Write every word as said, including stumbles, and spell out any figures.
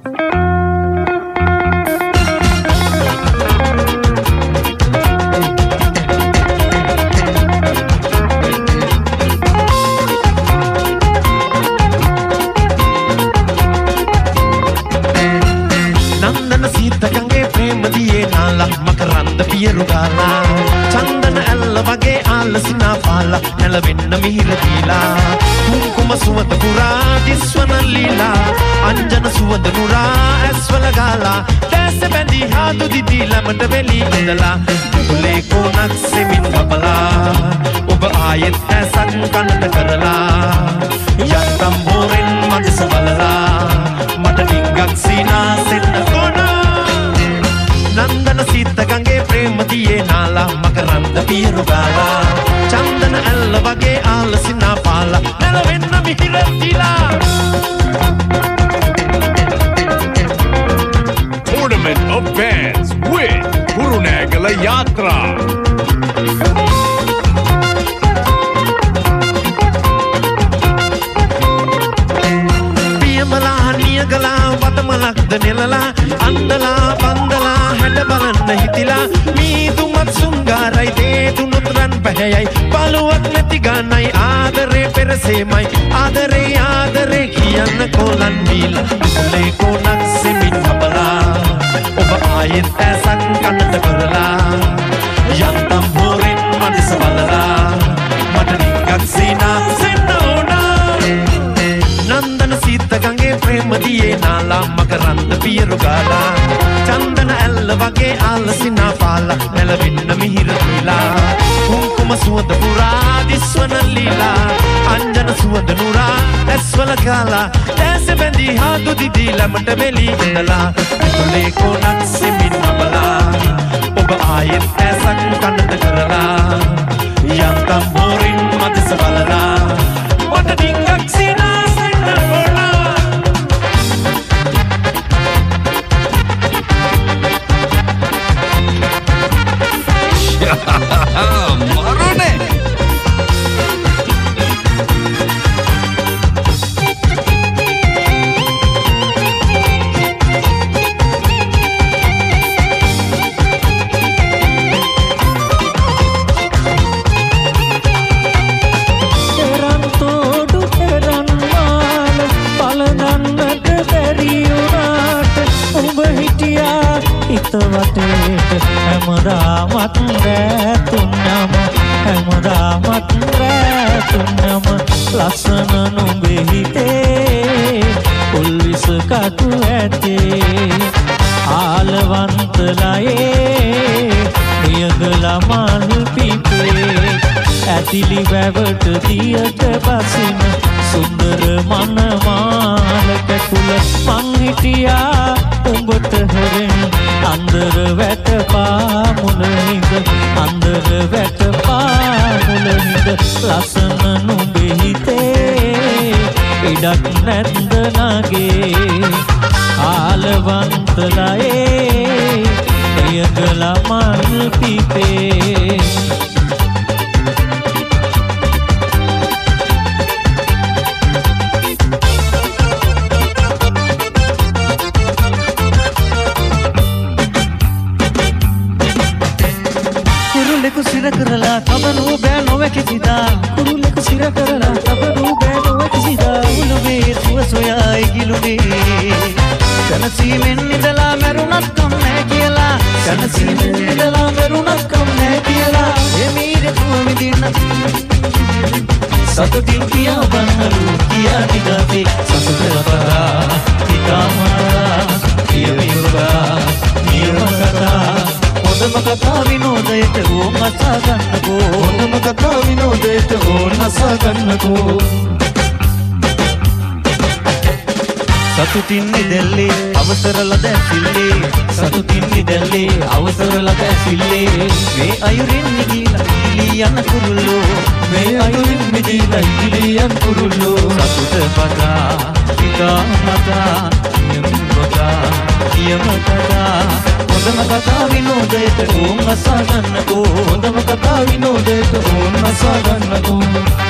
මකරන්ද පියරු ගාලා චන්දන ඇල්ල වගේ ආලසිනා පාලා නැලවෙන්න මිහිර දීලා කුංකුම සුවඳ පුරා දිස්වන ලීලා අංජන සුවඳ නුරා ඇස්වල ගාලා දැස බැඳී හාදු දිදී ළමට වෙලී ඉඳලා කුලේ කොනක් සෙමින් බබලා ඔබ ආයෙත් ඇසක් කනට කරලා යත්තම් බෝරෙන් මගස බලලා මට ටිකක් සීනා සෙන්න කොනා නන්දන සීත ගංගේ ප්‍රේම දියේ නාලා මකරන්ද පියරු ගාලා චන්දන ඇල්ල වගේ ආලසිනා පාලා නැලවෙන්න මිහිර දීලා Tournament of Fans with Kurunegala Yatra. පියමලා නියගලා වතමලක්ද නෙලලා අන්දලා බන්දලා හැඩ බලන්න හිතිලා මීදුමත් සුංගාරයි දේදුනුත් රන් පැහැයයි බලුවක් නැති ගන්නයි ආදරේ පෙරසේමයි ආදරේ ආදරේ කියන්න කොලන් දීලා කුලේ කොනක් සෙමින් බබලා ඔබ ආයෙත් ඇසක් කනට කරලා යන්තම් හොරෙන් මනස බලලා මට නිකක් සීනා සෙන්න ඕනා නන්දන සීත ගංගේ ප්‍රේම දියේ නාලා මකරන්ද පියරු ගාලා චන්දන ඇල්ල වගේ ආලසිනා පාලා නැලවෙන්න මිහිර දීලා කුංකුම සුවඳ පුරා දිස්වන ලීලා අංජන සුවඳ නුරා ඇස්වල ගාලා දැස බැඳී හාදු දිදී ළමට වෙලී ඉඳලා කුලේ කොනක් සෙමින් බබලා ඔබ ආයෙත් ඇසක් කනට කරලා යන්තම් බෝරින් මදස බලලා මට ටිකක් සීනා සෙන්න ඕනා Marone! Teran todu teran mal palanannat beriunat umba hitiya හිතවටේට හැමදාමත් රැතුන්නම හැමදාමත් රැතුන්නම ලස්සන නුඹේ හිතේ උල්විස කටු ඇතේ ආලවන්තලයේ නියගලා මල් පිපේ ඇතිලි වැවට දියට බසින සුන්දර මනමාලක කුල මං හිටියා උඹට හොරෙන් අන්දර වැට පාමුල හිඳ අන්දර වැට පාමුල හිඳ ලස්සන නුඹේ හිතේ ඉඩක් නැද්ද නගේ ආලවන්තලයේ නියගලා මල් පිපේ කුරුල්ලෙකු සිර කරලා තබනු බෑ නොවේ කිසිදා කුරුල්ලෙකු සිර කරලා තබනු බෑ නොවේ කිසිදා උළුවේ සුව සොයා ඉගිලුනේ ජනසීමෙන් ඉඳලා මැරුණත් කම් නැහැ කියලා ජනසීමෙන් ඉඳලා මැරුණත් කම් නැහැ කියලා එමීර තුව විදින්න සතුටින් කියා බන්නලු කියා නිගතේ සතුට ලපරා හිතාමරා කියමිරුගා නියම කතා හොඳම කතා විනෝදයට ඕන් අසා ගන්නකෝ හොඳම කතා විනෝදයට ඕන් අසා ගන්නකෝ සතුටින් නිදැල්ලේ අවසර ලද ඇසිල්ලේ සතුටින් නිදැල්ලේ අවසර ලද ඇසිල්ලේ මේ අයුරින් නිදීලා ඉලී යන කුරුල්ලෝ මේ අයුරින් නිදීලා ඉලී යන කුරුල්ලෝ සතුට පදා හිතා මතා නියම කතා නියම කතා හොඳම කතා විනෝදයට ඕන් අසා ගන්නකෝ හොඳම කතා විනෝදයට ඕන් අසා ගන්නකෝ